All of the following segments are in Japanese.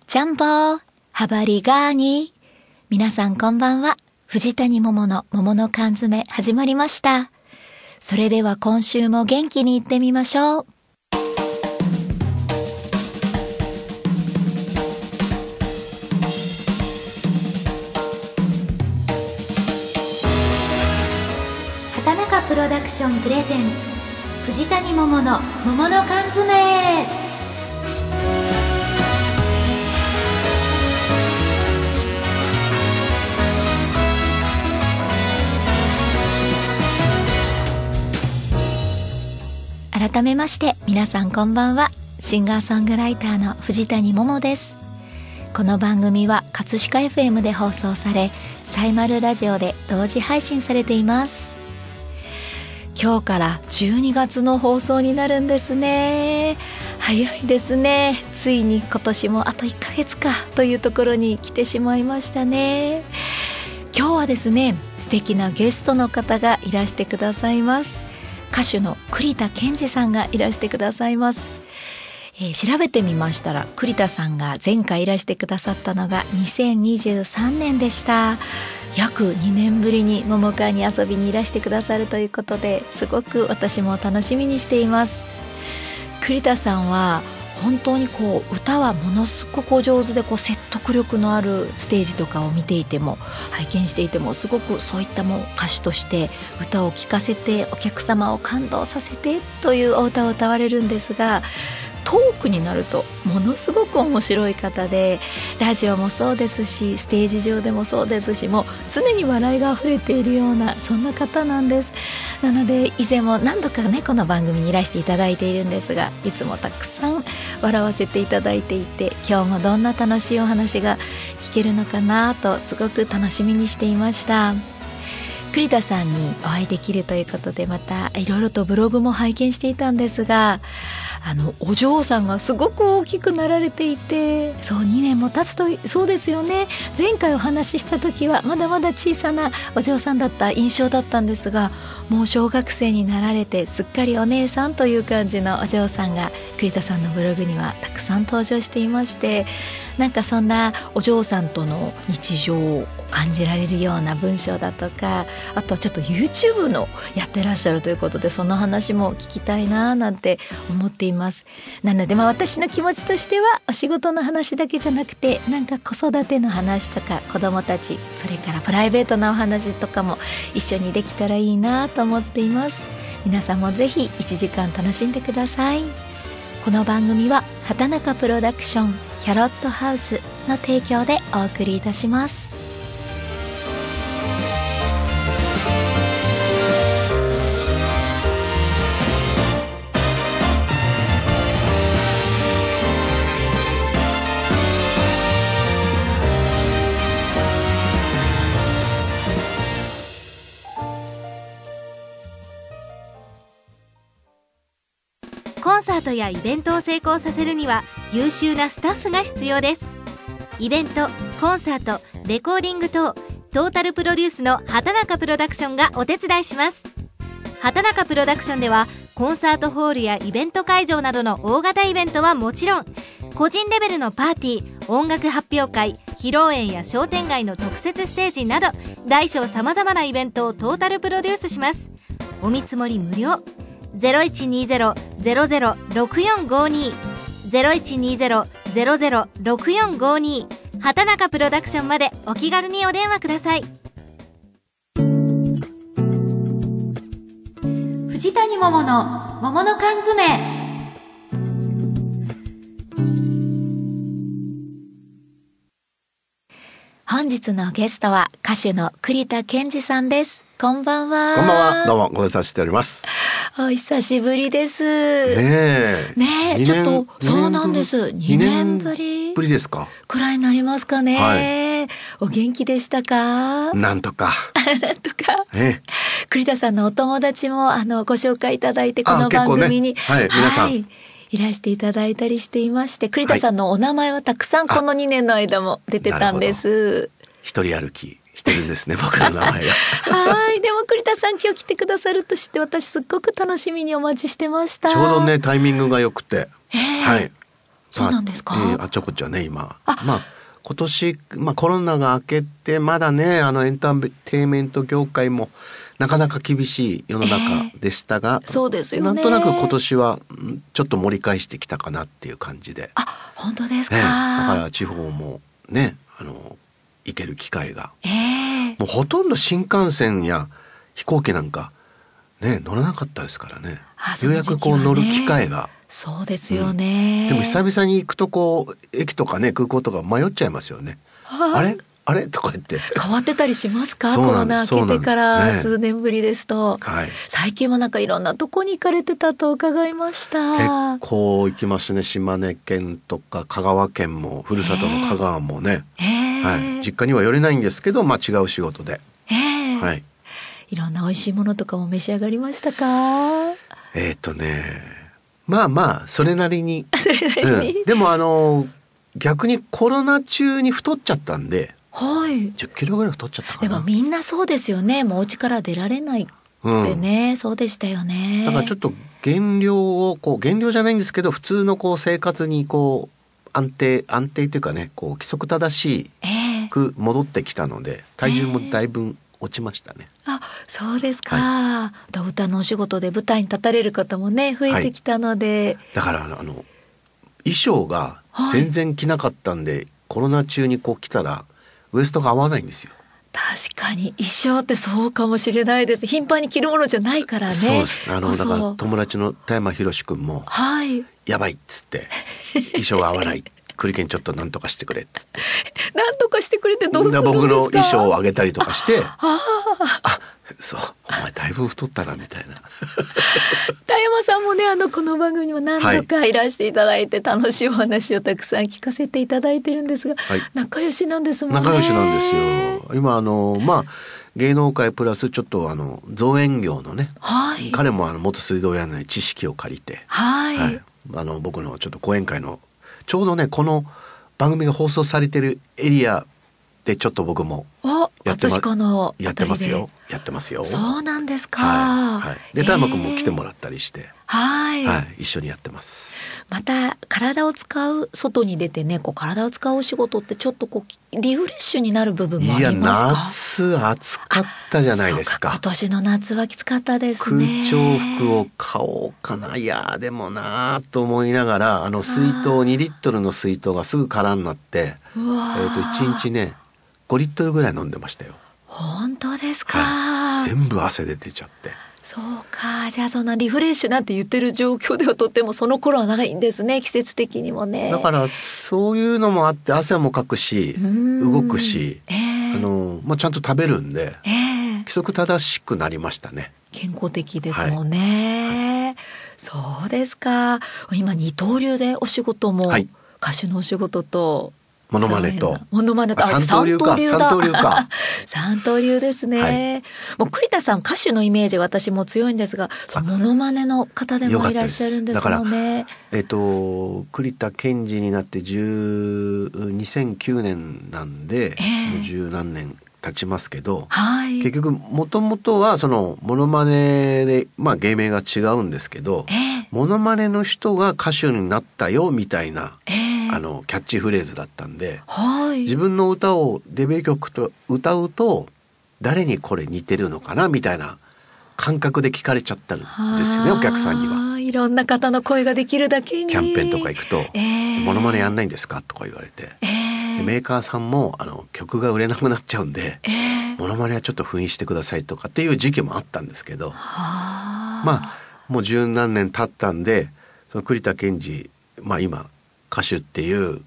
ジャンボハバリガーニ。皆さんこんばんは。藤谷桃の桃の缶詰始まりました。それでは今週も元気にいってみましょう。畑中プロダクションプレゼンツ藤谷桃の桃の缶詰。改めまして皆さんこんばんは。シンガーソングライターの藤谷桃です。この番組は葛飾 FM で放送され、サイマルラジオで同時配信されています。今日から12月の放送になるんですね。早いですね。ついに今年もあと1ヶ月かというところに来てしまいましたね。今日はですね、素敵なゲストの方がいらしてくださいます。歌手の栗田健二さんがいらしてくださいます。調べてみましたら、栗田さんが前回いらしてくださったのが2023年でした。約2年ぶりに桃会に遊びにいらしてくださるということで、すごく私も楽しみにしています。栗田さんは本当に歌はものすごくお上手で、説得力のあるステージとかを見ていても拝見していても、すごくそういった歌手として歌を聴かせてお客様を感動させてというお歌を歌われるんですが、トークになるとものすごく面白い方で、ラジオもそうですしステージ上でもそうですし、もう常に笑いがあふれているようなそんな方なんです。なので以前も何度かねこの番組にいらしていただいているんですが、いつもたくさん笑わせていただいていて、今日もどんな楽しいお話が聞けるのかなとすごく楽しみにしていました。栗田さんにお会いできるということで、またいろいろとブログも拝見していたんですが、お嬢さんがすごく大きくなられていて、そう2年も経つとそうですよね。前回お話しした時はまだまだ小さなお嬢さんだった印象だったんですが、もう小学生になられてすっかりお姉さんという感じのお嬢さんが栗田さんのブログにはたくさん登場していまして、なんかそんなお嬢さんとの日常を感じられるような文章だとか、あとはちょっと YouTube のやってらっしゃるということで、その話も聞きたいななんて思っています。なので私の気持ちとしては、お仕事の話だけじゃなくて、なんか子育ての話とか子供たち、それからプライベートなお話とかも一緒にできたらいいなと思っています。皆さんもぜひ1時間楽しんでください。この番組は畑中プロダクションキャロットハウスの提供でお送りいたします。 コンサートやイベントを成功させるには優秀なスタッフが必要です。イベント、コンサート、レコーディング等トータルプロデュースの畑中プロダクションがお手伝いします。畑中プロダクションではコンサートホールやイベント会場などの大型イベントはもちろん、個人レベルのパーティー、音楽発表会、披露宴や商店街の特設ステージなど大小さまざまなイベントをトータルプロデュースします。お見積もり無料。0120-006452 0120-006452 畑中プロダクションまでお気軽にお電話ください。 藤谷桃の桃の缶詰。本日のゲストは歌手の栗田健二さんです。こんばんは。 こんばんは。どうもご無沙汰しております。 お久しぶりです。 ねえちょっとそうなんです。2年ぶりですかくらいになりますかね、 はい、 お元気でしたか？ なんとかなんとか、栗田さんのお友達もご紹介いただいて、この番組に、 はい、皆さん、 いらしていただいたりしていまして、栗田さんのお名前はたくさんこの2年の間も出てたんです。 一人歩きしてるんですね僕の名前がはい、でも栗田さん今日来てくださると知って私すっごく楽しみにお待ちしてました。 ちょうどねタイミングが良くて、はい、 そうなんですか。 あちょこちょね今今年、コロナが明けてまだねエンターテインメント業界もなかなか厳しい世の中でしたが、 そうですよね。 なんとなく今年はちょっと盛り返してきたかなっていう感じで。 本当ですか。 だから地方もね行ける機会が、もうほとんど新幹線や飛行機なんかね乗らなかったですからね。ようやくこう乗る機会が。 そうですよね、 でも久々に行くとこう駅とかね空港とか迷っちゃいますよね。あれとか言って変わってたりしますか？コロナ明けてから数年ぶりですと、最近もなんかいろんなとこに行かれてたと伺いました。 結構行きますね。島根県とか香川県もふるさとの香川もね、実家には寄れないんですけど、違う仕事で、 いろんな美味しいものとかも召し上がりましたか？ それなりにでも逆にコロナ中に太っちゃったんで、10キロぐらい太っちゃったかな。 でもみんなそうですよね。もうお家から出られないってね、そうでしたよね。 だからちょっと減量じゃないんですけど、普通の生活に安定というかね、規則正しく戻ってきたので、体重もだいぶ落ちましたね。 そうですか、歌のお仕事で舞台に立たれる方もね増えてきたので、 だから衣装が全然着なかったんで、コロナ中に着たらウエストが合わないんですよ。 確かに衣装ってそうかもしれないです。頻繁に着るものじゃないからね。 そうです。だから友達の田山宏君も、やばいっつって衣装が合わないクリケンちょっとなんとかしてくれっつってなんとかしてくれてどうするんですか？ 僕の衣装をあげたりとかしてそうお前だいぶ太ったなみたいな田山さんもねこの番組にも何度かいらしていただいて、楽しいお話をたくさん聞かせていただいてるんですが、仲良しなんですもんね。 仲良しなんですよ。今芸能界プラスちょっと造園業のね、彼も元水道屋の知識を借りて、僕のちょっと講演会のちょうどねこの番組が放送されてるエリアでちょっと僕もやってますよ。 そうなんですか。 で田山君も来てもらったりして、一緒にやってます。 また体を使う外に出てね体を使うお仕事ってちょっとリフレッシュになる部分もありますか？ 夏暑かったじゃないですか。 今年の夏はきつかったですね。 空調服を買おうかな、いやでもなと思いながら水筒2リットルの水筒がすぐ空になって、1日ね5リットルぐらい飲んでましたよ。 本当ですか？ 全部汗で出ちゃって。 そうか。じゃあそんなリフレッシュなんて言ってる状況ではとってもその頃はないんですね、季節的にもね。 だからそういうのもあって汗もかくし動くし、ちゃんと食べるんで、規則正しくなりましたね。 健康的ですもんね、そうですか。今二刀流でお仕事も、歌手のお仕事とモノマネと三刀流だ三刀流ですね、もう栗田さん歌手のイメージ私も強いんですが、モノマネの方でもいらっしゃるんですもんね。 栗田健二になって2009年なんで、もう十何年経ちますけど、結局もともとはそのモノマネで芸名が違うんですけど、モノマネの人が歌手になったよみたいな、キャッチフレーズだったんで、自分の歌をデビュー曲と歌うと誰にこれ似てるのかなみたいな感覚で聞かれちゃったんですよね、お客さんには。 いろんな方の声ができるだけにキャンペーンとか行くと、モノマネやんないんですかとか言われて、メーカーさんも曲が売れなくなっちゃうんで、モノマネはちょっと封印してくださいとかっていう時期もあったんですけど、もう十何年経ったんで、その栗田健二、今歌手っていう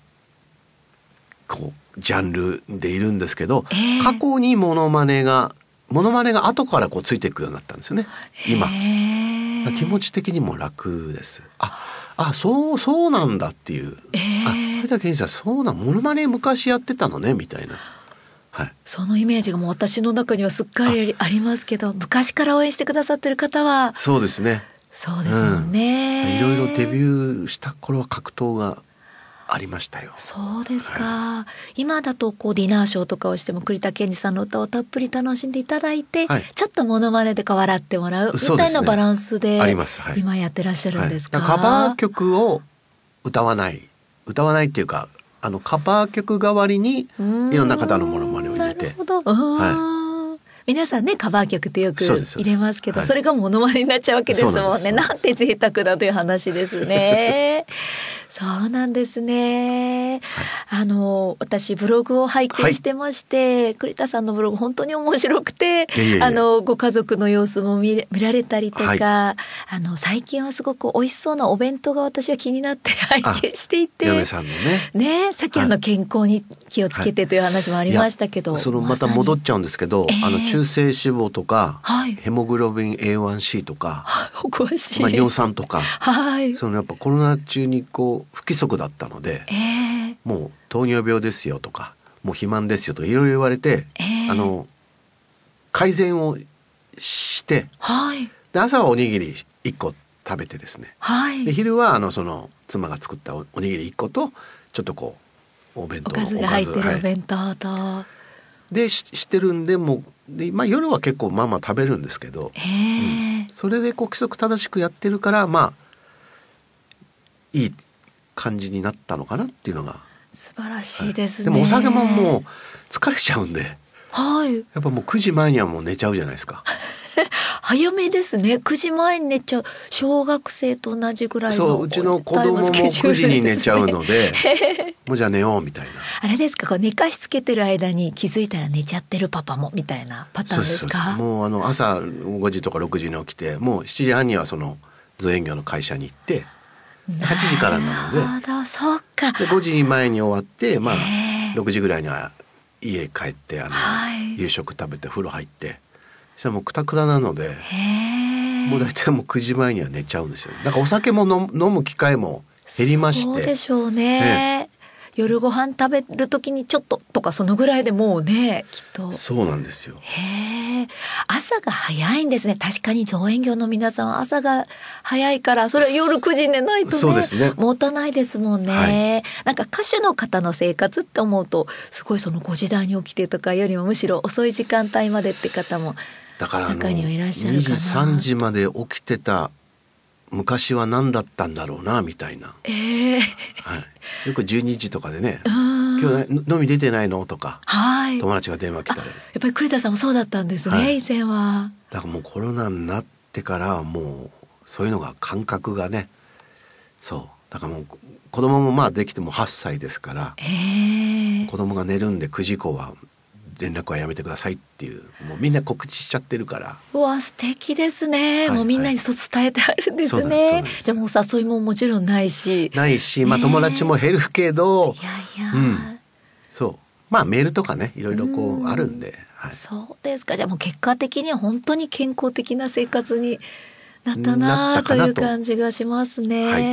ジャンルでいるんですけど、過去にモノマネが後からついていくようになったんですよね、今。気持ち的にも楽です。そうなんだっていう、栗田健二さんそうなモノマネ昔やってたのねみたいな、 そのイメージがもう私の中にはすっかりありますけど、昔から応援してくださってる方はそうですね。 そうですよね、 いろいろデビューした頃は格闘がありましたよ。 そうですか、今だとディナーショーとかをしても栗田健二さんの歌をたっぷり楽しんでいただいて、ちょっとモノマネで笑ってもらうみたいなバランスで今やってらっしゃるんですか？ カバー曲を歌わない歌わないっていうかカバー曲代わりにいろんな方のモノマネを入れて。 なるほど。 はい、 皆さんねカバー曲ってよく入れますけど、 はい、 それがモノマネになっちゃうわけですもんね。なんて贅沢だという話ですね。そうなんですね、はい、私ブログを拝見してまして、はい、栗田さんのブログ本当に面白くて、ご家族の様子も見られたりとか、はい、最近はすごく美味しそうなお弁当が私は気になって拝見していて、 嫁さんのね、 さっき健康に気をつけてという話もありましたけど、 はい、また戻っちゃうんですけど、中性脂肪とか、はい、ヘモグロビン A1C とか、 お詳しい、 尿酸とか、 はい、 やっぱコロナ中に不規則だったので、もう糖尿病ですよとか、もう肥満ですよとかいろいろ言われて、改善をして、 はい、 で朝はおにぎり1個食べてですね、 はい、 で昼は妻が作ったおにぎり1個とちょっとお弁当おかずが入ってるお弁当と、 はい、でしてるんで、夜は結構まあまあ食べるんですけど、それで規則正しくやってるからいい感じになったのかなっていうのが素晴らしいですね、 はい、でもお酒ももう疲れちゃうんで、 はい、 やっぱもう9時前にはもう寝ちゃうじゃないですか。 早めですね。9時前に寝ちゃう。小学生と同じぐらいの。 そう、うちの子供も9時に寝ちゃうのでもうじゃあ寝ようみたいな。 あれですか、寝かしつけてる間に気づいたら寝ちゃってるパパもみたいなパターンですか。 そうもう朝5時とか6時に起きて、もう7時半には造園業の会社に行って8時からなので、 なるほど、そうか。 で5時前に終わって、6時ぐらいには家帰って夕食食べて風呂入って、そしたらもうクタクタなので、もう大体もう9時前には寝ちゃうんですよ。だからお酒も飲む機会も減りまして。 そうでしょうね。夜ご飯食べる時にちょっととかそのぐらいでもうね、きっと。 そうなんですよ。 朝が早いんですね。確かに造園業の皆さんは朝が早いから、それは夜9時寝ないとね、 そうですね、 持たないですもんね、はい、なんか歌手の方の生活って思うと、すごい5時台に起きてとかよりもむしろ遅い時間帯までって方も中にはいらっしゃるかな。 2時3時まで起きてた昔は何だったんだろうなみたいな、はい、よく12時とかでね、今日飲み出てないのとか、はい、友達が電話来たり。 やっぱり栗田さんもそうだったんですね、はい、以前は。 だからもうコロナになってからもうそういうのが感覚がね、そうだからもう子供もできても8歳ですから、子供が寝るんで9時以降は連絡はやめてくださいっていう、もうみんな告知しちゃってるから。 うわ、素敵ですね、もうみんなにそう伝えてあるんですね。じゃあもうお誘いももちろんないし、 友達も減るけど、 いや、 そうメールとかね、いろいろあるんで、はい、 そうですか。じゃあもう結果的には本当に健康的な生活になったなという感じがしますね、はい、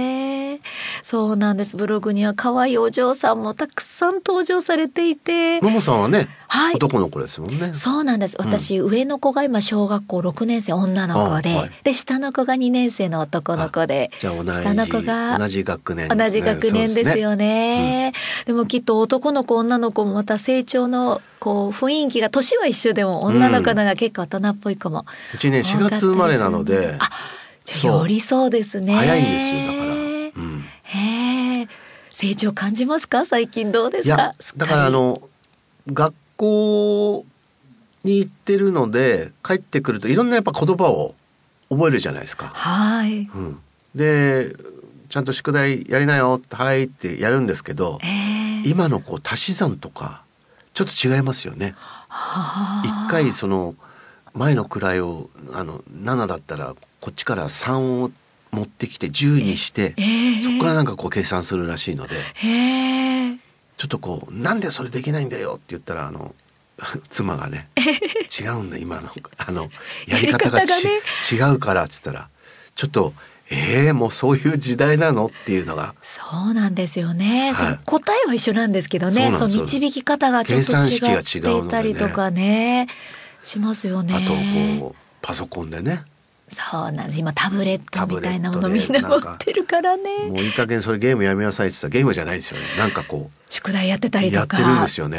そうなんです。ブログには可愛いお嬢さんもたくさん登場されていて、 ももさんはね、はい、男の子ですもんね。 そうなんです。私、上の子が今小学校6年生女の子で、はい、で下の子が2年生の男の子で、 じゃあ下の子が同じ学年ですよね、でもきっと男の子女の子もまた成長の雰囲気が、年は一緒でも女の子のが結構大人っぽい子も、 うちね4月生まれなので、 じゃあよりそうですね。 早いんですよ。だから、 成長感じますか？最近どうですか？ いや、だから学校に行ってるので帰ってくるといろんなやっぱ言葉を覚えるじゃないですか。 はい、 でちゃんと宿題やりなよってはいってやるんですけど、今の足し算とかちょっと違いますよね。一回前の位を7だったらこっちから3を持ってきて10にして、そこからなんか計算するらしいので、ちょっとなんでそれできないんだよって言ったら妻がね違うんだ今のやり方が違うからっつったら、ちょっともうそういう時代なのっていうのが。 そうなんですよね、 はい、 答えは一緒なんですけどね、その導き方がちょっと違っていたりとかね、しますよね。 あとパソコンでね。 そうなんです。今タブレットみたいなものみんな持ってるからね。 もういい加減それゲームやめなさいって言ったらゲームじゃないですよね。なんか宿題やってたりとかやってるんですよね。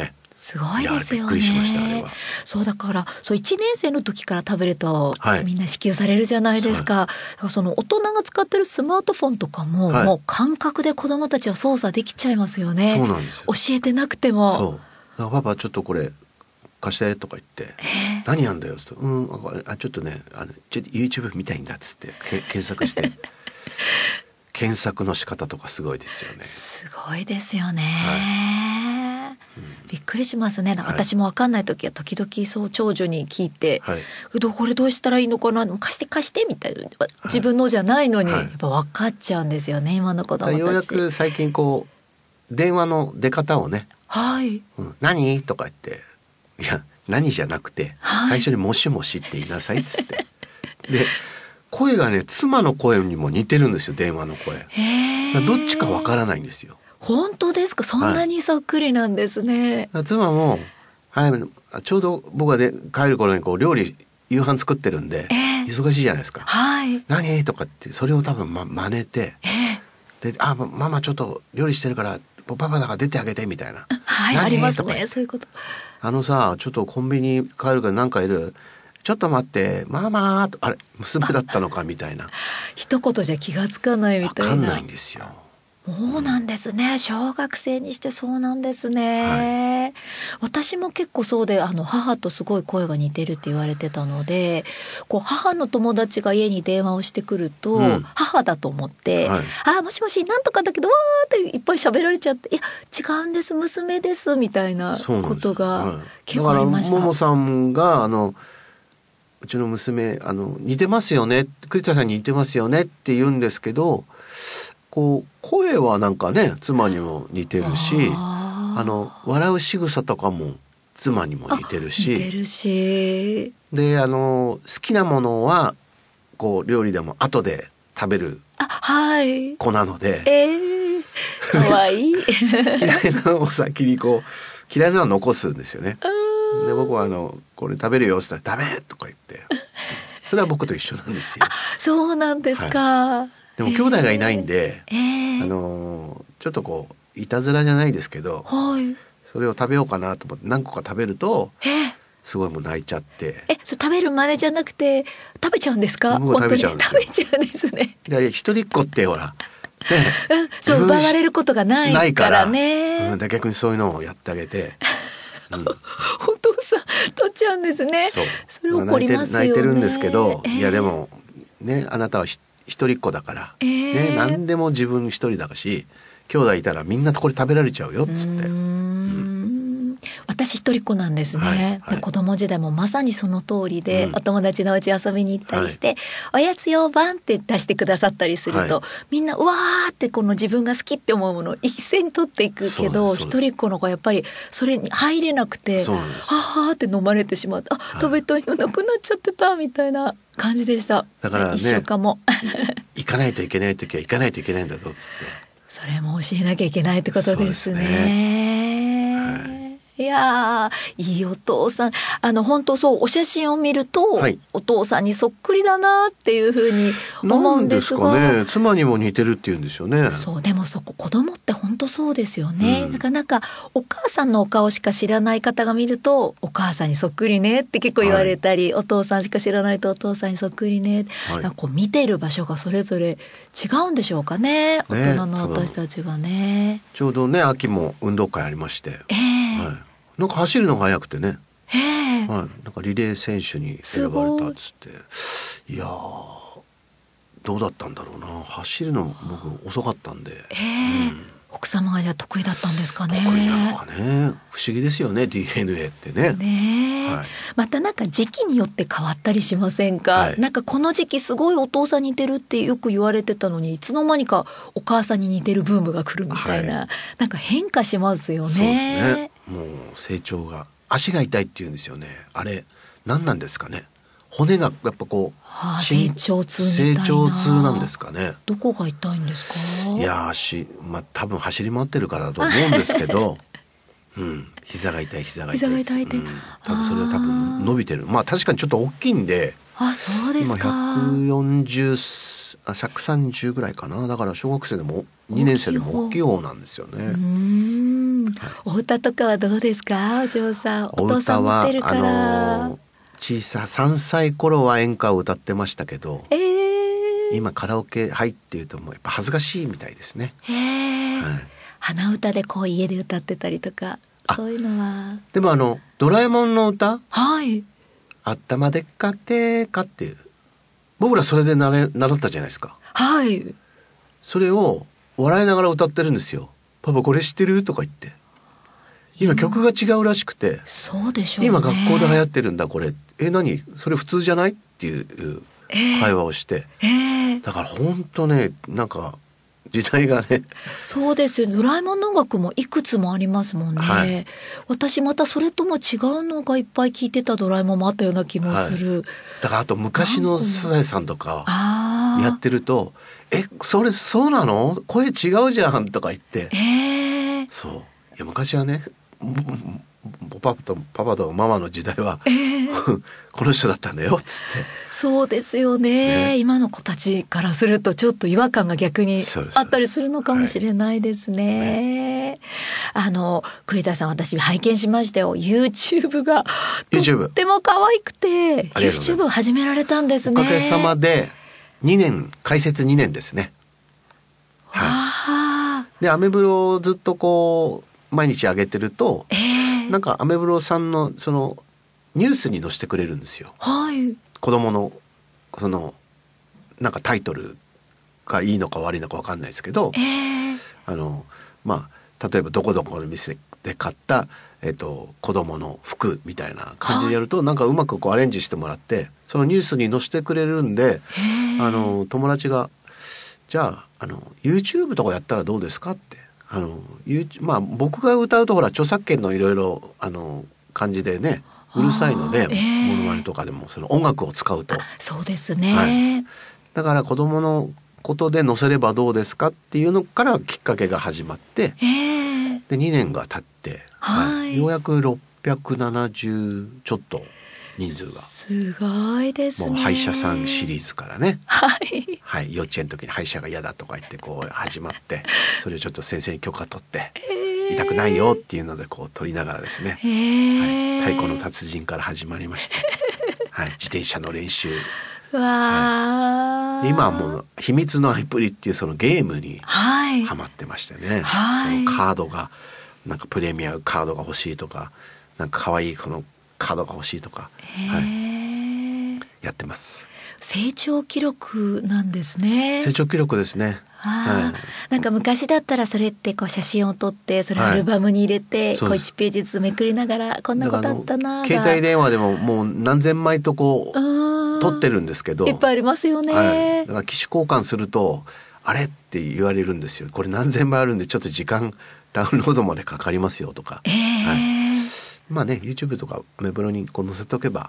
すごいですよね。 びっくりしました、あれは。 そうだから1年生の時からタブレットみんな支給されるじゃないですか。だからその大人が使ってるスマートフォンとかも、もう感覚で子どもたちは操作できちゃいますよね。 そうなんですよ。 教えてなくても。 そうだからパパちょっとこれ貸してとか言って何やんだよって言うと、ちょっとねちょっと YouTube 見たいんだっつって検索して検索の仕方とかすごいですよね。 すごいですよね、びっくりしますね。私も分かんない時は時々そう長女に聞いて、これどうしたらいいのかな、貸してみたいな、自分のじゃないのに、やっぱ分かっちゃうんですよね、今の子供たち。 ようやく最近こう電話の出方をね、何とか言って、いや何じゃなくて、最初にもしもしって言いなさいっつってで声がね妻の声にも似てるんですよ、電話の声。どっちかわからないんですよ。本当ですか？そんなにそっくりなんですね。 妻も、ちょうど僕が帰る頃にこう料理夕飯作ってるんで、忙しいじゃないですか。何とかってそれを多分真似て、でママちょっと料理してるからパパだから出てあげてみたいな。 ありますね、そういうこと。 さちょっとコンビニ帰るから何かいる、ちょっと待ってママと、あれ娘だったのかみたいな一言じゃ気がつかないみたいな。 分かんないんですよ。 そうなんですね。小学生にしてそうなんですね、私も結構そうで、母とすごい声が似てるって言われてたので、こう母の友達が家に電話をしてくると、母だと思って、もしもしなんとかだけどわーっていっぱい喋られちゃって、いや違うんです娘ですみたいなことが結構ありました。 だからももさんがうちの娘似てますよね、栗田さんに似てますよねって言うんですけど、こう声はなんかね妻にも似てるし、笑う仕草とかも妻にも似てるし、で好きなものはこう料理でも後で食べる子なので、 かわいい嫌いなのを先にこう嫌いなのは残すんですよね。で僕はこれ食べるよって言ったらダメとか言って、それは僕と一緒なんですよ。 そうなんですか。 でも兄弟がいないんで、ちょっとこういたずらじゃないですけど、それを食べようかなと思って何個か食べると、すごいもう泣いちゃって。 それ食べる真似じゃなくて食べちゃうんですか？ 僕は食べちゃうんですよ。 食べちゃうんですね。 一人っ子ってほら、 そう奪われることがないからね。 逆にそういうのをやってあげて、 お父さん取っちゃうんですね。それ怒りますよね。 泣いてるんですけど、いやでもね、あなたは一人っ子だから、何でも自分一人だし、兄弟いたらみんなこれ食べられちゃうよっつって。 私一人っ子なんですね、で子供時代もまさにその通りで、お友達のうち遊びに行ったりして、おやつ用バンって出してくださったりすると、みんなうわーってこの自分が好きって思うものを一斉に取っていくけど、一人っ子の子はやっぱりそれに入れなくて、はーって飲まれてしまって、食べたいのなくなっちゃってたみたいな感じでした。 だからね、 一緒かも行かないといけない時は行かないといけないんだぞっつって、 それも教えなきゃいけないってことですね。いやいいお父さん。本当そう、お写真を見ると、お父さんにそっくりだなっていうふうに思うんですが。 なんですかね、妻にも似てるって言うんですよね。 そうでもそこ子供って本当そうですよね、だからなんかお母さんのお顔しか知らない方が見るとお母さんにそっくりねって結構言われたり、お父さんしか知らないとお父さんにそっくりね、なんかこう見てる場所がそれぞれ違うんでしょうかね、大人の私たちがね。 ちょうどね秋も運動会ありまして、なんか走るのが速くてね、なんかリレー選手に選ばれたっつって、いやどうだったんだろうな、走るの僕遅かったんで、 奥様がじゃあ得意だったんですかね。 得意なのかね、不思議ですよね DNA ってね。 またなんか時期によって変わったりしませんか、なんかこの時期すごいお父さん似てるってよく言われてたのに、いつの間にかお母さんに似てるブームが来るみたいな、なんか変化しますよね。 そうですね、もう成長が、足が痛いって言うんですよね。あれ何なんですかね、骨がやっぱこう、 成長痛みたいな。 成長痛なんですかね。 どこが痛いんですか？ いや多分走り回ってるからだと思うんですけど膝が痛い、多分それは多分伸びてる。確かにちょっと大きいんで、 そうですか。 今130ぐらいかな。だから小学生でも2年生でも大きい方なんですよね。 お歌とかはどうですか、お嬢さん。お父さん見てるから。 3歳頃は演歌を歌ってましたけど、今カラオケ入っていうともうやっぱ恥ずかしいみたいですね。 鼻歌でこう家で歌ってたりとか、そういうのは。 でもドラえもんの歌、頭でっかてかっていう、僕らそれで習ったじゃないですか。それを笑いながら歌ってるんですよ。パパこれ知ってるとか言って。今曲が違うらしくて。 そうでしょうね。 今学校で流行ってるんだこれ。何それ普通じゃないっていう会話をして。だから本当ね、なんか時代がね。 そうですよ。ドラえもんの音楽もいくつもありますもんね。私またそれとも違うのがいっぱい聞いてたドラえもんもあったような気もする。 だからあと昔のサザエさんとかやってると、それそうなの？声違うじゃんとか言って。そう。いや昔はね、パパとママの時代は、この人だったんだよっつって。 そうですよね。今の子たちからするとちょっと違和感が逆にあったりするのかもしれないですね。栗田さん、私拝見しましたよ。YouTube がとっても可愛くて YouTube を始められたんですね。 おかげさまで開設2年ですね。でアメブロをずっとこう毎日上げてると、なんかアメブロさんのそのニュースに載せてくれるんですよ。子供のそのなんかタイトルがいいのか悪いのか分かんないですけど、例えばどこどこの店で買った、子供の服みたいな感じでやると、なんかうまくこうアレンジしてもらってそのニュースに載せてくれるんで、友達がじゃあYouTube とかやったらどうですかって。僕が歌うとほら著作権のいろいろ感じでねうるさいので、モノマネとかでもその音楽を使うと。 そうですね。 だから子供のことで載せればどうですかっていうのからきっかけが始まって、で2年が経って、ようやく670ちょっと人数が。 すごいですね。 もう歯医者さんシリーズからね、幼稚園の時に歯医者が嫌だとか言ってこう始まって、それをちょっと先生に許可取って、痛くないよっていうのでこう取りながらですね、太鼓の達人から始まりまして、自転車の練習。今はもう秘密のアプリっていうそのゲームにハマってましてね、そのカードがなんかプレミアカードが欲しいとか、なんか可愛いこのカードが欲しいとか、やってます。 成長記録なんですね。 成長記録ですね。 なんか昔だったらそれってこう写真を撮ってそれアルバムに入れて、こう1ページずつめくりながらこんなことあったな。 携帯電話でももう何千枚とこう撮ってるんですけど、 いっぱいありますよね。 だから機種交換するとあれって言われるんですよ。これ何千枚あるんでちょっと時間ダウンロードまでかかりますよとか。まあね YouTube とかアメブロにこう載せておけば、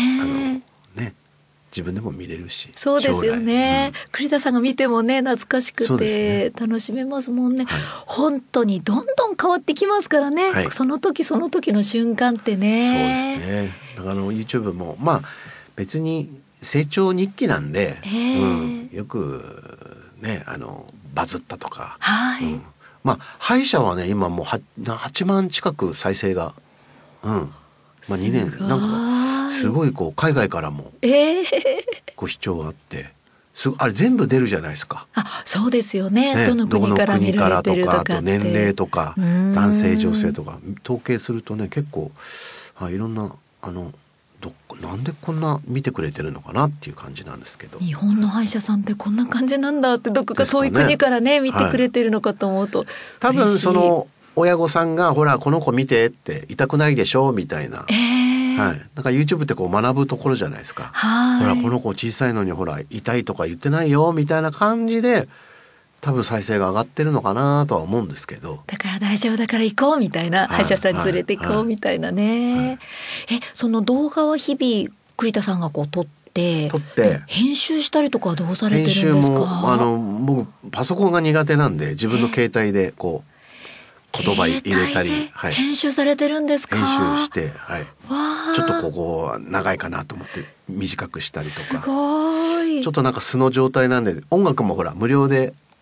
自分でも見れるし。 そうですよね。栗田さんが見てもね懐かしくて楽しめますもんね。本当にどんどん変わってきますからね、その時その時の瞬間ってね。 そうですね。だからYouTube もまあ別に成長日記なんで、よくねバズったとか、まあ歯医者はね今もう 8万近く再生が、2年なんかすごいこう海外からもご視聴があって、あれ全部出るじゃないですか。 そうですよね。どの国から見られてるとかって、 あと年齢とか男性女性とか統計するとね結構いろんななんでこんな見てくれてるのかなっていう感じなんですけど、 日本の歯医者さんってこんな感じなんだって、どこか遠い国からね見てくれてるのかと思うと、 多分その親御さんがほらこの子見てって痛くないでしょみたいな、なんか YouTube ってこう学ぶところじゃないですか。ほらこの子小さいのにほら痛いとか言ってないよみたいな感じで多分再生が上がってるのかなとは思うんですけど、 だから大丈夫だから行こうみたいな、歯医者さんに連れて行こうみたいなね。その動画は日々栗田さんがこう撮って編集したりとかはどうされてるんですか？ 編集も僕パソコンが苦手なんで自分の携帯でこう言葉入れたり、 編集されてるんですか？ 編集して、ちょっとここ長いかなと思って短くしたりとか。 すごい。 ちょっとなんか素の状態なんで、音楽もほら無料で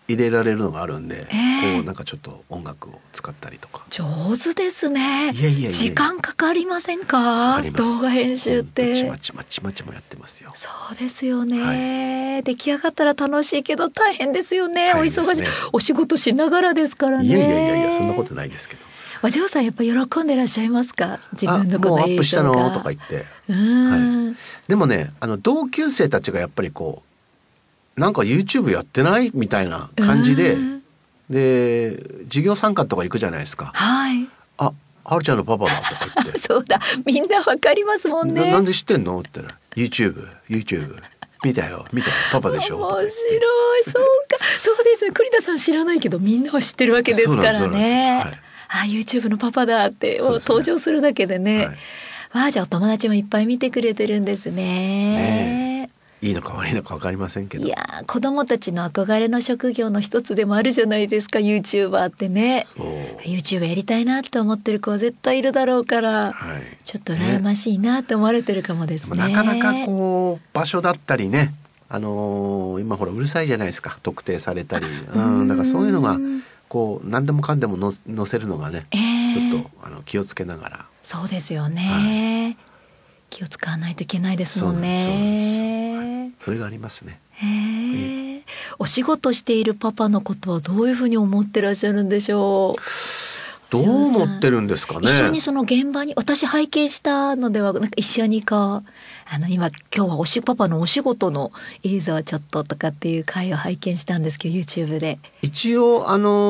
入れられるのがあるんで、こうなんかちょっと音楽を使ったりとか。 上手ですね。 いやいやいや、 時間かかりませんか？動画編集ってちまちもやってますよ。 そうですよね、出来上がったら楽しいけど大変ですよね。お忙しいお仕事しながらですからね。 いやそんなことないですけど。 お嬢さんやっぱ喜んでらっしゃいますか？自分のこの映像がもうアップしたのとか言って、でもね、同級生たちがやっぱりこうなんか YouTube やってないみたいな感じで、授業参観とか行くじゃないですか。はるちゃんのパパだとか言ってそうだ、みんなわかりますもんね。 なんで知ってんのって言ったら YouTube 見たよパパでしょ。 面白い。そうか、そうですよ。栗田さん知らないけどみんなは知ってるわけですからね。YouTube のパパだって登場するだけでね。じゃあお友達もいっぱい見てくれてるんですね。 いいのか悪いのか分かりませんけど、 いや子供たちの憧れの職業の一つでもあるじゃないですか、 YouTuber ってね。YouTube やりたいなって思ってる子は絶対いるだろうから、ちょっと羨ましいなって思われてるかもですね。 なかなかこう場所だったりね、今ほらうるさいじゃないですか、特定されたり、だからそういうのがこう何でもかんでも載せるのがね、ちょっと気をつけながら。 そうですよね、気を使わないといけないですもんね。 それがありますね。 お仕事しているパパのことはどういうふうに思ってらっしゃるんでしょう？ どう思ってるんですかね。 一緒にその現場に私拝見したのではなんか一緒にこう今日はパパのお仕事の映像ちょっととかっていう回を拝見したんですけど YouTube で。一応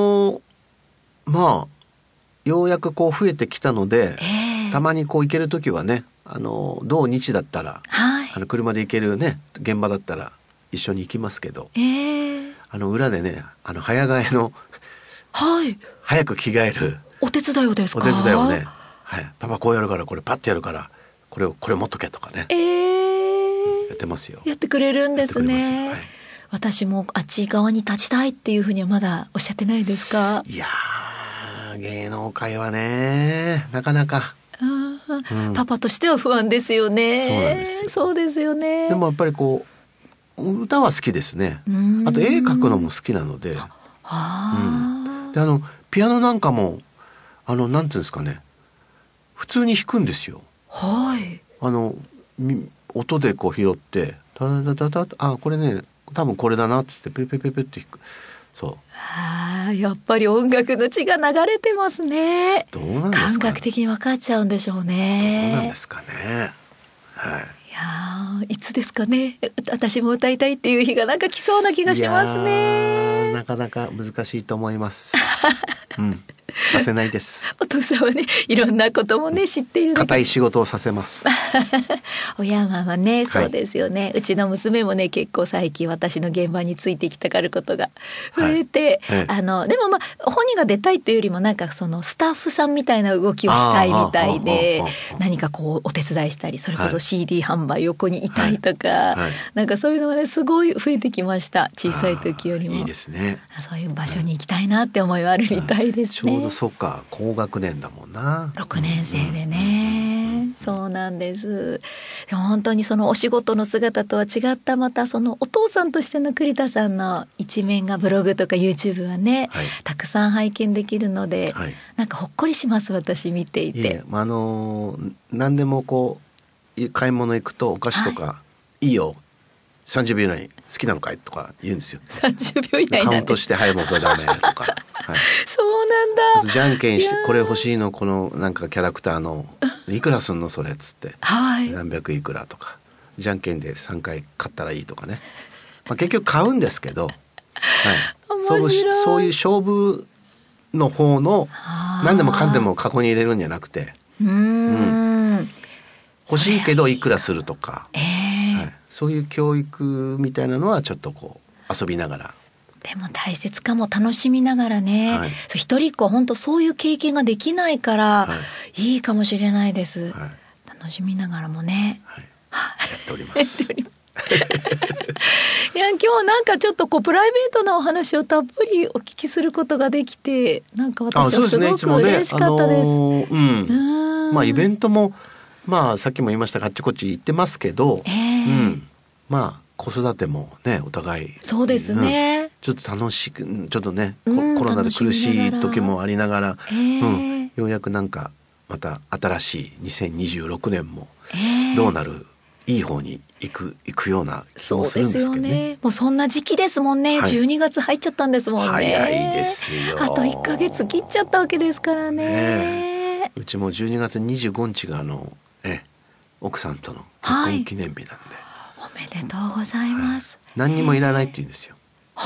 ようやくこう増えてきたので、たまにこう行ける時はね、土日だったら、車で行けるね現場だったら一緒に行きますけど、裏でね早替えの、早く着替えるお手伝いをですか？ お手伝いをね、パパこうやるからこれパッてやるからこれ持っとけとかね、やってますよ。 やってくれるんですね。私もあっち側に立ちたいっていうふうにはまだおっしゃってないですか？ いや芸能界はねなかなか、 パパとしては不安ですよね。 そうなんですよ。 そうですよね。 でもやっぱりこう歌は好きですね。あと絵描くのも好きなので、でピアノなんかもなんていうんですかね、普通に弾くんですよ。音でこう拾ってタタタタタ、これね多分これだなっつってペペペペって弾く。 やっぱり音楽の血が流れてますね。 どうなんですか？ 感覚的に分かっちゃうんでしょうね。 どうなんですかね。 いつですかね。私も歌いたいっていう日がなんか来そうな気がしますね。 なかなか難しいと思います。させないです。 お父さんはねいろんなこともね知っている。 固い仕事をさせます。 親はねそうですよね、うちの娘もね結構最近私の現場についてきたがることが増えて、でも本人が出たいっていうよりもなんかそのスタッフさんみたいな動きをしたいみたいで、何かこうお手伝いしたり、それこそ CD 販売横にいたりとか、なんかそういうのがねすごい増えてきました。小さい時よりも。 いいですね。そういう場所に行きたいなって思いはあるみたいですね。 ちょうどそうか、高学年だもんな。 6年生でね、そうなんです。でも本当にそのお仕事の姿とは違ったまたそのお父さんとしての栗田さんの一面がブログとか YouTube はね、たくさん拝見できるので、なんかほっこりします、私見ていて。 何でもこう買い物行くとお菓子とか、いいよ30秒以内好きなのかいとか言うんですよ。 30秒以内なんです。 カウントしてもうそれダメとか。 そうなんだ。 じゃんけんしてこれ欲しいの、このなんかキャラクターのいくらすんのそれっつって、何百いくらとか、じゃんけんで3回買ったらいいとかね、結局買うんですけど、そういう勝負の方の何でもかんでもカゴに入れるんじゃなくて、欲しいけどいくらするとか、そういう教育みたいなのはちょっとこう遊びながら。 でも大切かも、楽しみながらね、一人っ子は本当そういう経験ができないから、いいかもしれないです、楽しみながらもね、 やっておりますいや今日なんかちょっとこうプライベートなお話をたっぷりお聞きすることができて、なんか私はすごく嬉しかったです。 イベントもさっきも言いましたがあっちこっち行ってますけど、子育てもねお互いそうですね、 ちょっと楽しくちょっとね、コロナで苦しい時もありながら、ようやくなんかまた新しい2026年もどうなる、いい方に行くような気もするんですけどね。 そうですよね。もうそんな時期ですもんね、12月入っちゃったんですもんね。 早いですよ。 あと1ヶ月切っちゃったわけですからね。 うちも12月25日が奥さんとの結婚記念日なんで、 おめでとうございます。 何にもいらないって言うんですよ。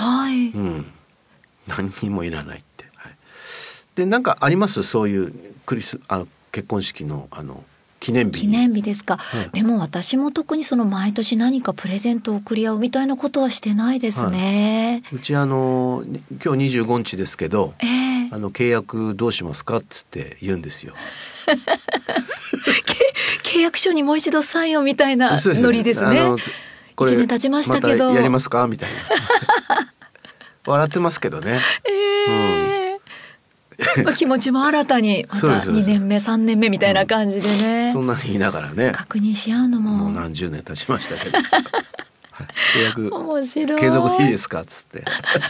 何にもいらないって。でなんかあります？そういう結婚式の記念日ですか。でも私も特にその毎年何かプレゼントを送り合うみたいなことはしてないですね。 うち今日25日ですけど、契約どうしますかっつって言うんですよ。 契約書にもう一度サインをみたいなノリですね。 これ 1年経ちましたけど、 またやりますかみたいな。笑ってますけどね。 気持ちも新たにまた2年目3年目みたいな感じでね、 そんなに言いながらね、 確認し合うのもう何十年経ちましたけど契約面白い、 継続でいいですかっつって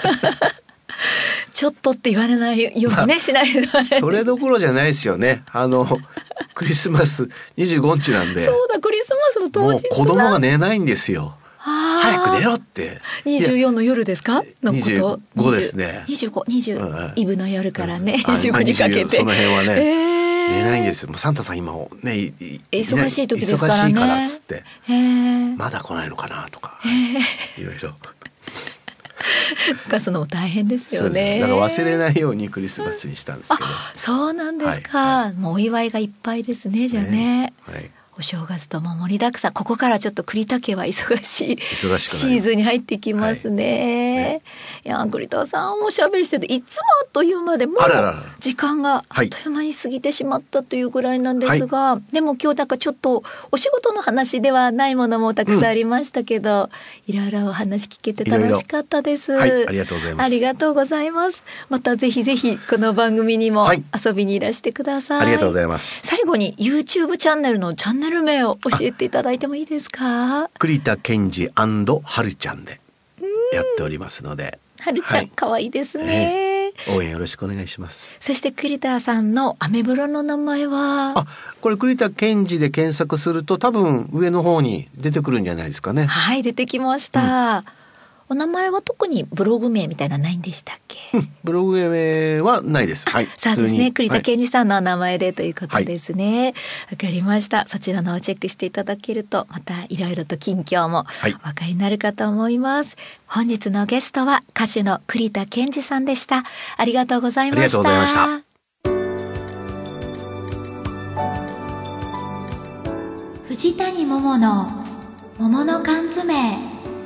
ちょっとって言われないようにね、しないとそれどころじゃないですよね。クリスマス25日なんで、 そうだ、クリスマスの当日だ。 もう子供が寝ないんですよ。早く寝ろって。 24の夜ですかのこと。 25ですね。 20イブの夜からね、25にかけてその辺はね、寝ないんですよ。もうサンタさん今ね忙しい時ですからね。 忙しいからっつって、まだ来ないのかなとか、いろいろ出すのも大変ですよね。 だから忘れないようにクリスマスにしたんですけど。 そうなんですか。もうお祝いがいっぱいですね、じゃあね。お正月とも盛りだくさん。ここからちょっと栗田家は忙しいシーズンに入ってきますね。いや、栗田さんおしゃべりしてていつもあっという間で、もう時間があっという間に過ぎてしまったというぐらいなんですが、でも今日なんかちょっとお仕事の話ではないものもたくさんありましたけど、いろいろお話聞けて楽しかったです。 ありがとうございます。 ありがとうございます。またぜひぜひこの番組にも遊びにいらしてください。 ありがとうございます。 最後に YouTube チャンネルのチャンネル名を教えていただいてもいいですか？ 栗田健二&はるちゃんでやっておりますので、 はるちゃん、可愛いですね。 応援よろしくお願いします。 そして栗田さんのアメブロの名前は？ これ栗田健二で検索すると多分上の方に出てくるんじゃないですかね。 はい、出てきました。お名前は特にブログ名みたいなのないんでしたっけ？ ブログ名はないです。 そうですね。栗田健二さんのお名前でということですね。わかりました。そちらのをチェックしていただけると、またいろいろと近況もお分かりになるかと思います。本日のゲストは歌手の栗田健二さんでした。ありがとうございました。ありがとうございました。藤谷桃の桃の缶詰。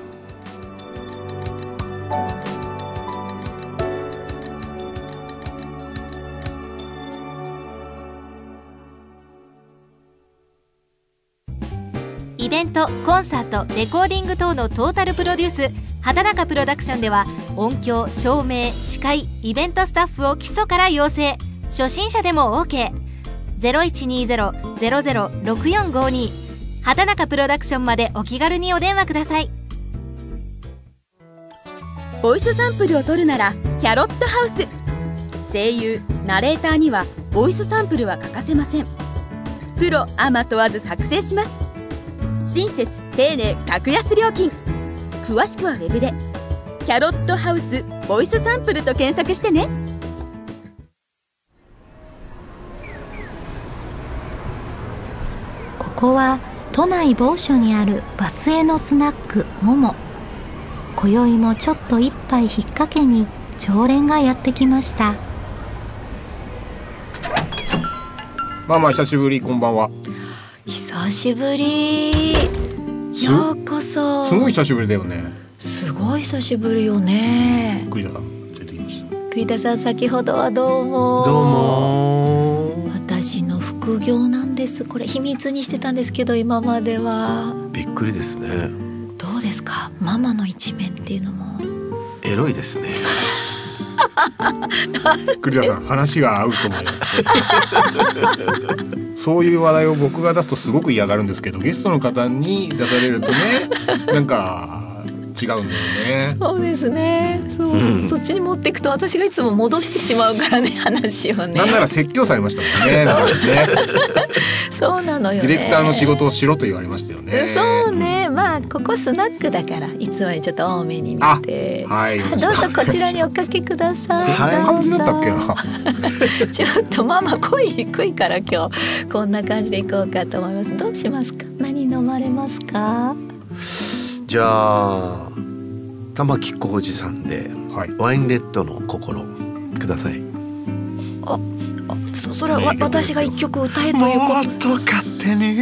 イベント、コンサート、レコーディング等のトータルプロデュース、畑中プロダクションでは音響、照明、司会、イベントスタッフを基礎から養成。初心者でも OK。 0120-006452 畑中プロダクションまでお気軽にお電話ください。 ボイスサンプルを取るならキャロットハウス。声優、ナレーターにはボイスサンプルは欠かせません。プロアマ問わず作成します。親切丁寧格安料金。詳しくはウェブでキャロットハウスボイスサンプルと検索してね。 ここは都内某所にあるバスへのスナックもも。今宵もちょっと一杯引っ掛けに常連がやってきました。 ママ久しぶり。こんばんは。 久しぶり。ようこそ。 すごい久しぶりだよね。 すごい久しぶりよね。 栗田さん連れてきました。 栗田さん、先ほどはどうも。 どうも。 私の副業なんです。これ秘密にしてたんですけど、今までは。 びっくりですね。 どうですか、ママの一面っていうのも。 エロいですね。 栗田さん、話が合うと思いますそういう話題を僕が出すとすごく嫌がるんですけど、ゲストの方に出されるとね、なんか違うんだよね。 そうですね。そっちに持っていくと私がいつも戻してしまうからね、話をね。 なんなら説教されましたもんね。 そうなのよね。 ディレクターの仕事をしろと言われましたよね。 そうね。まあここスナックだからいつもよりちょっと多めに見て、 はい、 どうぞこちらにおかけください。 はい、感じだったっけな。 ちょっとママ濃いから今日こんな感じでいこうかと思います。どうしますか？何飲まれますか？ じゃあ玉置浩二さんで、はい、ワインレッドの心ください。 それは私が一曲歌えということ。 もっと勝手に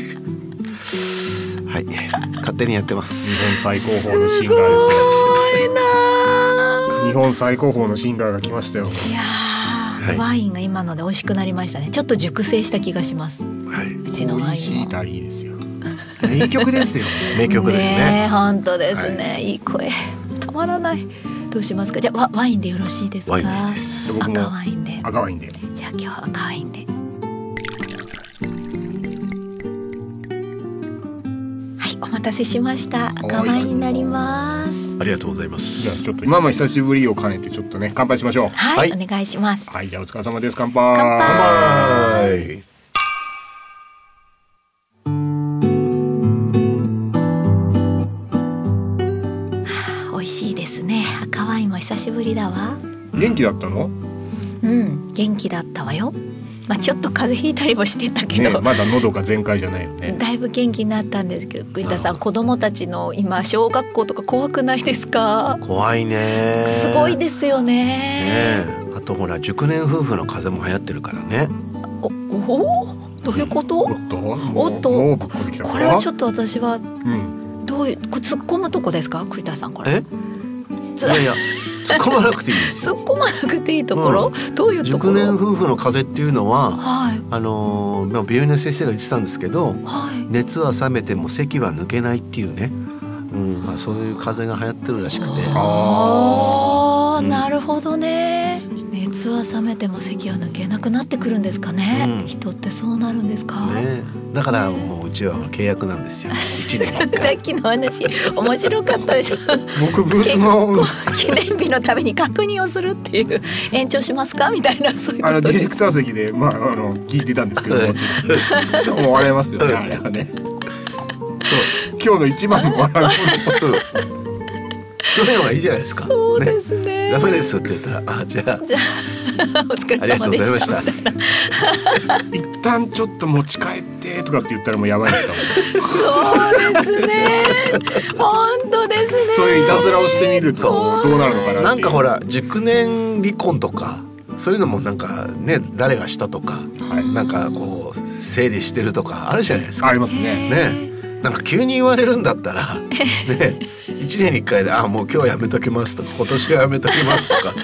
はい勝手にやってます。 日本最高峰のシンガーですね。 すごいな。 日本最高峰のシンガーが来ましたよ。 いや、はい、ワインが今ので美味しくなりましたね。ちょっと熟成した気がします、はい、うちのワインも美味しいタリーですよ。名曲ですよ。 名曲ですね。 本当ですね、はい、いい声たまらない。どうしますか？じゃあワインでよろしいですか？ ワインです。 赤ワインで。 赤ワインで。 じゃあ今日は赤ワインで。はい、お待たせしました。赤ワインになります。 ありがとうございます。 じゃあちょっと今も久しぶりを兼ねてちょっとね乾杯しましょう。 はい、お願いします。 はい、じゃあお疲れ様です。乾杯。 乾杯。美味しいですね。赤ワインも久しぶりだわ。 元気だったの？ うん、元気だったわよ。まあ、ちょっと風邪ひいたりもしてたけど、 ね、まだ喉が全開じゃないよね。 だいぶ元気になったんですけど、栗田さん、子供たちの今小学校とか怖くないですか？ 怖いね。 すごいですよ ね。 あとほら熟年夫婦の風邪も流行ってるからね。 どういうこと？おっとこれはちょっと私は、どういう突っ込むとこですか？栗田さん、これ。 いやいや突っ込まなくていいですよ。 突っ込まなくていいところ、どういうところ？ 熟年夫婦の風邪っていうのは、病院の先生が言ってたんですけど、熱は冷めても咳は抜けないっていうね、そういう風邪が流行ってるらしくて。なるほどね。熱は冷めても咳は抜けなくなってくるんですかね、人ってそうなるんですか、だからもううちは契約なんですよ。1年さっきの話面白かったでしょ。 僕ブースの記念日のために確認をするっていう、延長しますかみたいな、そういうことディレクター席で、聞いてたんですけど、もちろんもう笑いますよね、あれはね。今日の一番の笑うそういうのがいいじゃないですか。 そうですね。 ダメですって言ったら、じゃあお疲れ様でした。 一旦ちょっと持ち帰ってとかって言ったらもうやばいですかも。 そうですね。本当ですね。 そういういたずらをしてみるとどうなるのかな。 なんかほら熟年離婚とかそういうのもなんかね、誰がしたとか、なんかこう整理してるとかあるじゃないですか。 ありますね。 なんか急に言われるんだったらね、1年に1回でもう今日はやめときますとか、今年はやめときますとか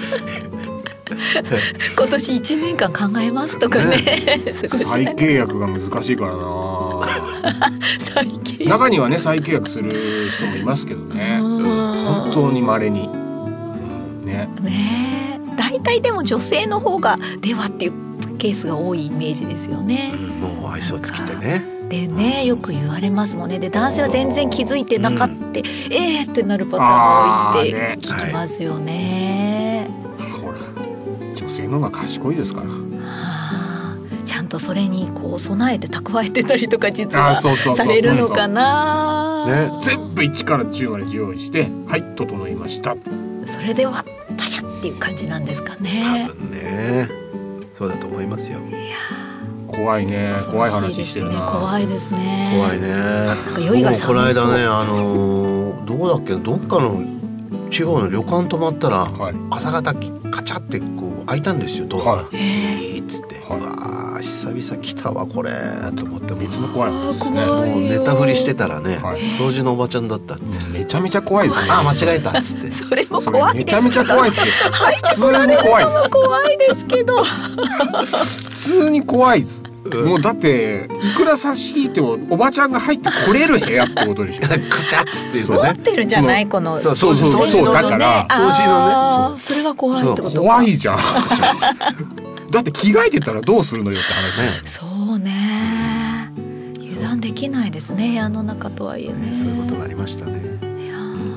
今年1年間考えますとかね。 再契約が難しいからな。中にはね再契約する人もいますけどね、本当に稀にね。 大体でも女性の方がではっていうケースが多いイメージですよね、 もう愛想尽きてねでね、よく言われますもんね。で男性は全然気づいてなかった、ってなるパターンが多いって聞きますよね。 ほら女性の方が賢いですから、 ちゃんとそれにこう備えて蓄えてたりとか実はされるのかな。 全部1から10まで用意して、はい整いました、 それではパシャっていう感じなんですかね。 多分ね、そうだと思いますよ。 いや怖いね。怖い話してるな。 怖いですね。 怖いね。なんか酔いが寒そう。 この間ね、どこだっけ、どっかの地方の旅館泊まったら、朝方カチャってこう開いたんですよ、ドアが。つって、うわ久々来たわこれと思って、 別の怖い話ですね。 もう寝たふりしてたらね、掃除のおばちゃんだったって。 めちゃめちゃ怖いですね。 間違えたっつって。 それも怖い。 めちゃめちゃ怖いですよ。普通に怖いです。 怖いですけど。 普通に怖いです。もうだっていくら差し引いてもおばちゃんが入ってこれる部屋ってことでしょ。カチャッつって持ってるんじゃない、このそうだから掃除のね、 それが怖いってこと。 怖いじゃん。だって着替えてたらどうするのよって話ね。 そうね、油断できないですね、部屋の中とはいえね。 そういうことがありましたね。 いや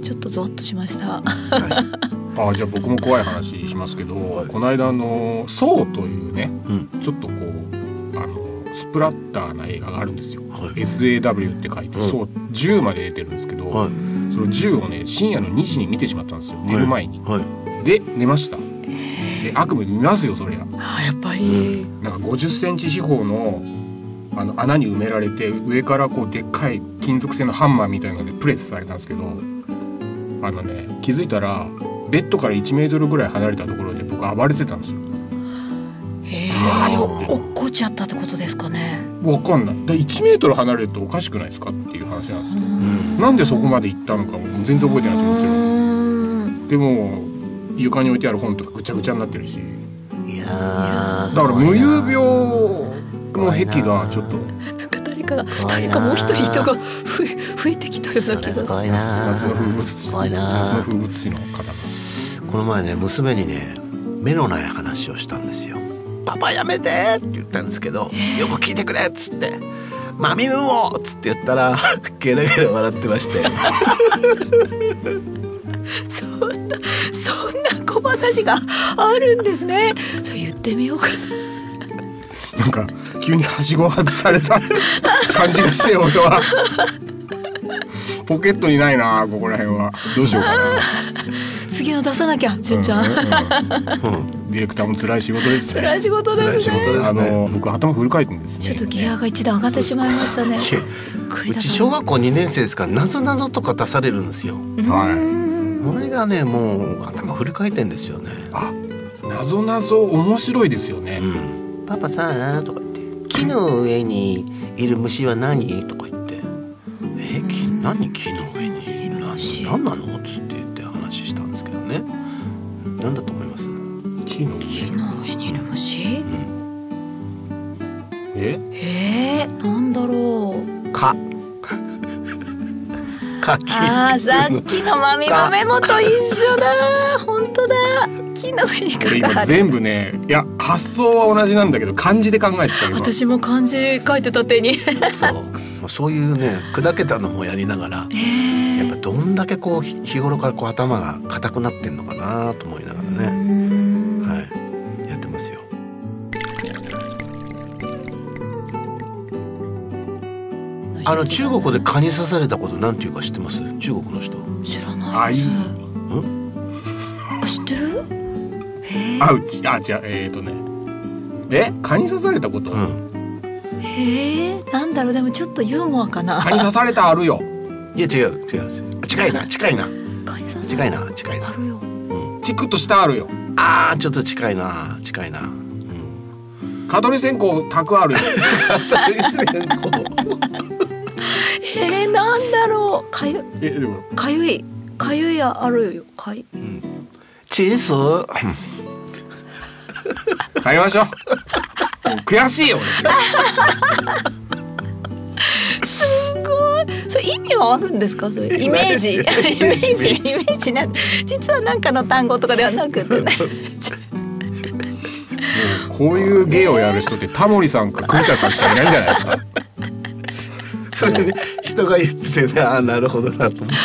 ちょっとゾワッとしました。 じゃあ僕も怖い話しますけど、この間ソーというね、ちょっとこうスプラッターな映画があるんですよ。SAW って書いて、そう10まで出てるんですけど、その10をね深夜の2時に見てしまったんですよ、寝る前に。で寝ました。で悪夢見ますよそりゃ。 やっぱり、 なんか50センチ四方の穴に埋められて、上からこうでっかい金属製のハンマーみたいなのでプレスされたんですけど、気づいたらベッドから1メートルぐらい離れたところで僕暴れてたんですよ。 落っこっちゃったってことですかね。 わかんない。1メートル離れるとおかしくないですかっていう話なんですよ。なんでそこまで行ったのかも全然覚えてないですもちろん。でも床に置いてある本とかぐちゃぐちゃになってるし、いやだから無遊病の癖がちょっと、 誰かもう一人人が増えてきたような気がする。 夏の風物詩の方がこの前ね、娘にね目のない話をしたんですよ。パパやめてって言ったんですけど、よく聞いてくれっつって、マミムもっつって言ったらゲラゲラ笑ってましてそんな小話があるんですね。そう言ってみようかな。 なんか急にはしご外された感じがして俺はポケットにないな、ここら辺はどうしようかな。 次の出さなきゃ、純ちゃん。 ディレクターも辛い仕事ですね。 辛い仕事ですね。 僕頭フル回転ですね。 ちょっとギアが一段上がってしまいましたね。 うち小学校2年生ですから、なぞなぞとか出されるんですよ。これがね、もう頭フル回転ですよね。 なぞなぞ面白いですよね。 パパさとか言って、木の上にいる虫は何とか言って、何木の上にいる虫何なのつって言って話したんですけどね。何だと思います？ 木の上にいる虫？なんだろう。 蚊。 さっきのマミのメモと一緒だ。本当だ。木の上に蚊がある。 全部ね、いや発想は同じなんだけど漢字で考えてた。 私も漢字書いてた手に。 そういうね、砕けたのもやりながら、やっぱどんだけこう日頃からこう頭が硬くなってんのかなと思いながらね、やってますよ。中国で蚊に刺されたことなんていうか知ってます？中国の人。 知らないです。知ってる？ 蚊に刺されたこと？ なんだろう。でもちょっとユーモアかな。 蚊に刺されたあるよ。いや違う。近いな。 蚊に刺されたあるよ。 チクッとしたあるよ。 ちょっと近いな。 蚊取り線香たくあるよ。 蚊取り線香。 なんだろう。かゆいあるよ。 チーズ。 帰りましょう。悔しいよ。 すごい。それ意味はあるんですか？それイメージなん。実はなんかの単語とかではなくてね。 こういう芸をやる人ってタモリさんか栗田さんしかいないんじゃないですか。 それね、人が言っててね、なるほどなと思って。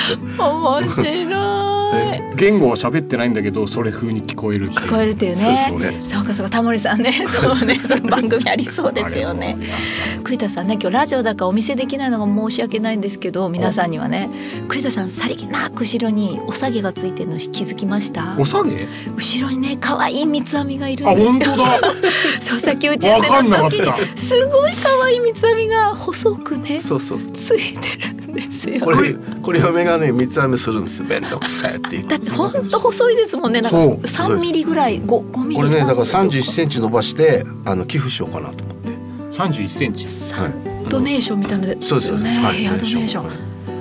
面白い。 言語は喋ってないんだけどそれ風に聞こえるっていうね。そうかタモリさんね。その番組ありそうですよね。栗田さんね、今日ラジオだからお見せできないのが申し訳ないんですけど、皆さんにはね、栗田さんさりげなく後ろにおさげがついてるの気づきました？ おさげ？ 後ろにね、可愛い三つ編みがいるんですよ。 本当だ。 そう、さっき打ち合わせの時にすごい可愛い三つ編みが細くね、ついてるんですよ。 これ嫁がね、三つ編みするんですよ。めんどくさいって言って。 だってほんと細いですもんね。なんか3ミリぐらい、5ミリ。 これね、だから31センチ伸ばして寄付しようかなと思って。 31センチ。 ドネーションみたいなのですよね。ヘアドネーション。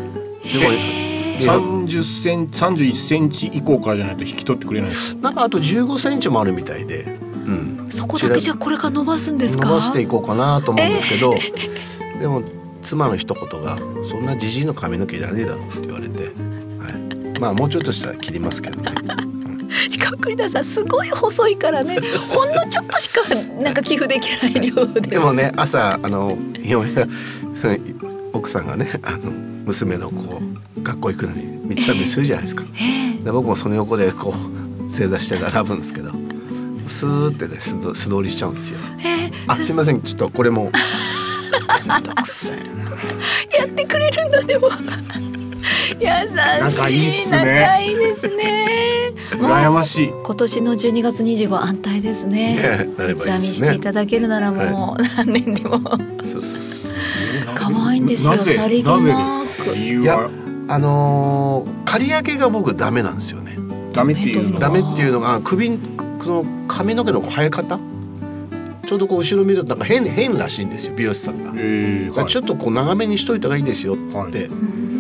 31センチ以降からじゃないと引き取ってくれないです。 なんかあと15センチもあるみたいで、 そこだけじゃこれから伸ばすんですか？ 伸ばしていこうかなと思うんですけど、でも妻の一言がそんなジジイの髪の毛いらねえだろって言われて、まあもうちょっとしたら切りますけどね。 しかも栗田さんすごい細いからね、ほんのちょっとしかなんか寄付できない量です。 でもね、朝嫁が奥さんがね、娘の学校行くのに三つ編みするじゃないですか。で僕もその横でこう正座して並ぶんですけど、スーってね素通りしちゃうんですよ。すいません、ちょっとこれもめんどくせえやってくれるんだ。でも優しい、 仲いいっすね。 仲いいですね。 羨ましい。 今年の12月25安泰ですね。 なればいいですね。 三つ編みしていただけるならもう何年でも。 そうです。 可愛いんですよ。さりげなく。 理由は刈り上げが僕ダメなんですよね。 ダメっていうのが首、その髪の毛の生え方、ちょうどこう後ろ見るとなんか変らしいんですよ、美容師さんが。だからちょっとこう長めにしといた方がいいですよって、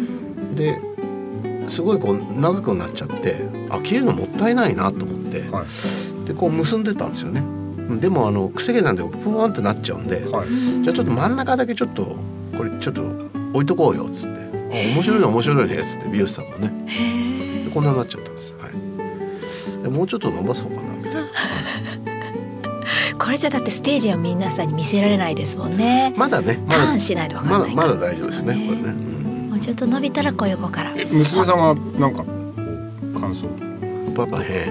ですごいこう長くなっちゃって、切るのもったいないなと思って、でこう結んでたんですよね。でもくせ毛なんでプワンってなっちゃうんで、じゃあちょっと真ん中だけちょっとこれちょっと置いとこうよっつって、面白いねっつって美容師さんもね、でこんなになっちゃったんです。でもうちょっと伸ばそうかなみたいな。 これじゃだってステージは皆さんに見せられないですもんね。 まだね、 ターンしないと分かんないから。 まだ大丈夫ですね、これね。 もうちょっと伸びたらこう横から。 娘さんはなんかこう感想。 パパ変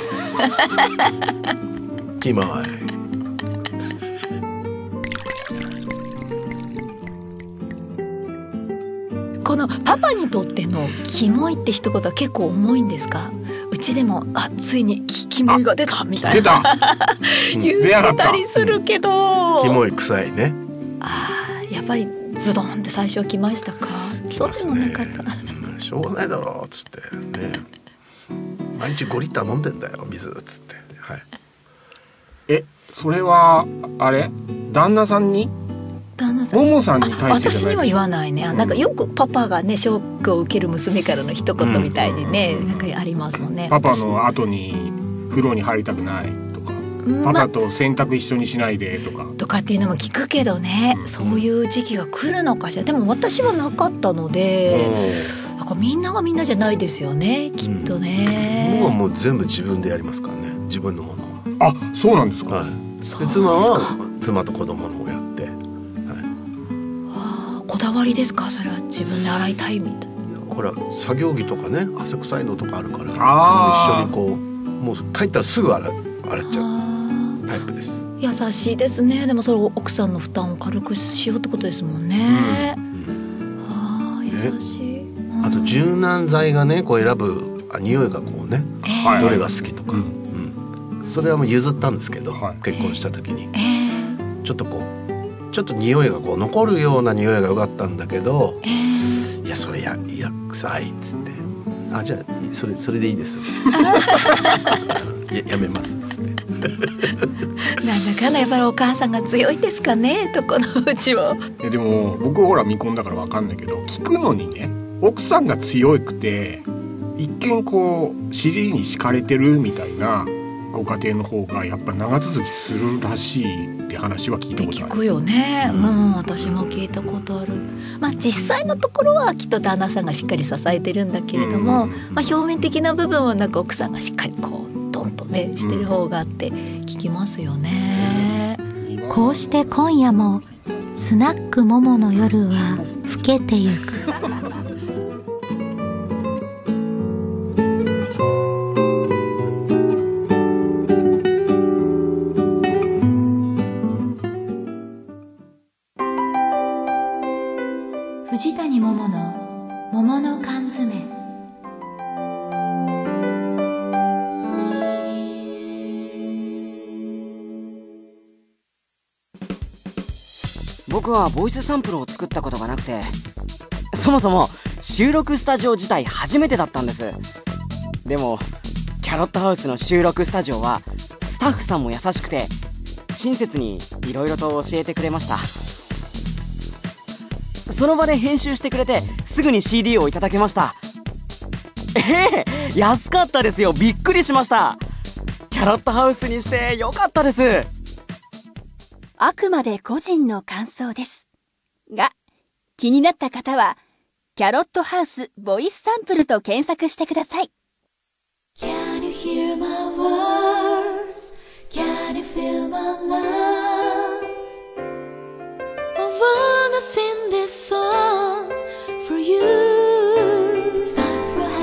キモい。 このパパにとってのキモいって一言は結構重いんですか？うちでもついにキモいが出たみたいな言ってたりするけど、 キモい臭いね。 やっぱりズドンって最初は来ましたか？そうでもなかった。 しょうがないだろうっつってね、毎日5リッター飲んでんだよ水っつって、 それはあれ旦那さんにももさんに対してじゃないですか？ 私には言わないね。なんかよくパパがねショックを受ける娘からの一言みたいにね、なんかありますもんね。 パパの後に風呂に入りたくないとか、パパと洗濯一緒にしないでとかっていうのも聞くけどね、そういう時期が来るのかしら。でも私はなかったので、だからみんながみんなじゃないですよね、きっとね。 僕はもう全部自分でやりますからね、自分のものは。 そうなんですか。 で妻は妻と子供のをやって、 こだわりですか？それは自分で洗いたいみたいな。 ほら作業着とかね、汗臭いのとかあるから、一緒にこうもう帰ったらすぐ洗っちゃうタイプです。 優しいですね。でもそれを奥さんの負担を軽くしようってことですもんね。優しい。 あと柔軟剤がねこう選ぶ匂いがこうね、どれが好きとか、それはもう譲ったんですけど、結婚した時に、ちょっと匂いがこう残るような匂いが良かったんだけど、いやそれいや臭いっつって、じゃあそれでいいですっつってやめますっつってなんだかんだやっぱりお母さんが強いですかね、とこのうちは。 でも僕ほら未婚だから分かんないけど、聞くのにね奥さんが強くて一見こう尻に敷かれてるみたいなご家庭の方がやっぱ長続きするらしいって話は聞いたことある。 聞くよね。私も聞いたことある。実際のところはきっと旦那さんがしっかり支えてるんだけれども、表面的な部分はなんか奥さんがしっかりこうドンとねしてる方があって聞きますよね。 こうして今夜もスナックももの夜は更けてゆく。 藤谷桃の桃の缶詰。 僕はボイスサンプルを作ったことがなくて、そもそも収録スタジオ自体初めてだったんです。でもキャロットハウスの収録スタジオはスタッフさんも優しくて親切にいろいろと教えてくれました。その場で編集してくれてすぐに CD をいただけました。安かったですよ。びっくりしました。キャロットハウスにしてよかったです。 あくまで個人の感想ですが、気になった方はキャロットハウスボイスサンプルと検索してください。 Can you hear my words? Can you feel my love? I wanna sing this song for you. It's time for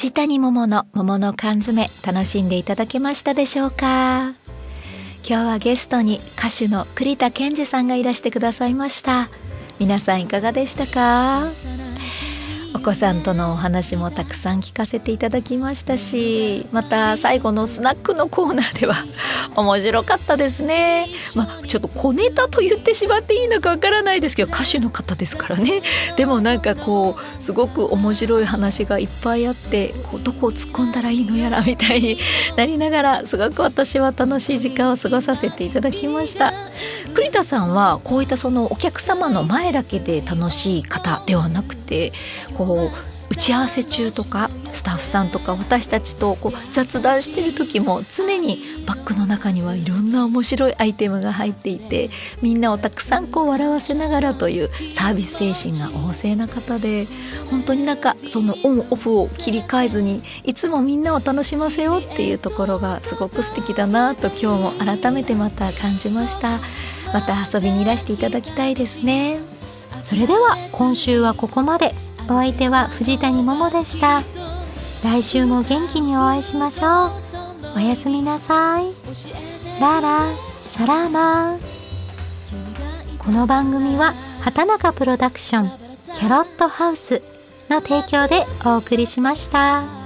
藤谷桃の桃の缶詰、楽しんでいただけましたでしょうか。今日はゲストに歌手の栗田健二さんがいらしてくださいました。皆さんいかがでしたか。お子さんとのお話もたくさん聞かせていただきましたし、また最後のスナックのコーナーでは面白かったですね。ちょっと小ネタと言ってしまっていいのかわからないですけど、歌手の方ですからね。でもなんかこうすごく面白い話がいっぱいあって、どこを突っ込んだらいいのやらみたいになりながら、すごく私は楽しい時間を過ごさせていただきました。栗田さんはこういったそのお客様の前だけで楽しい方ではなくて、打ち合わせ中とかスタッフさんとか私たちと雑談してる時も常にバッグの中にはいろんな面白いアイテムが入っていて、みんなをたくさん笑わせながらというサービス精神が旺盛な方で、本当にそのオンオフを切り替えずにいつもみんなを楽しませようっていうところがすごく素敵だなと今日も改めてまた感じました。また遊びにいらしていただきたいですね。それでは今週はここまで。お相手は藤谷桃でした。来週も元気にお会いしましょう。おやすみなさい。ララサラーマー。この番組は畑中プロダクションキャロットハウスの提供でお送りしました。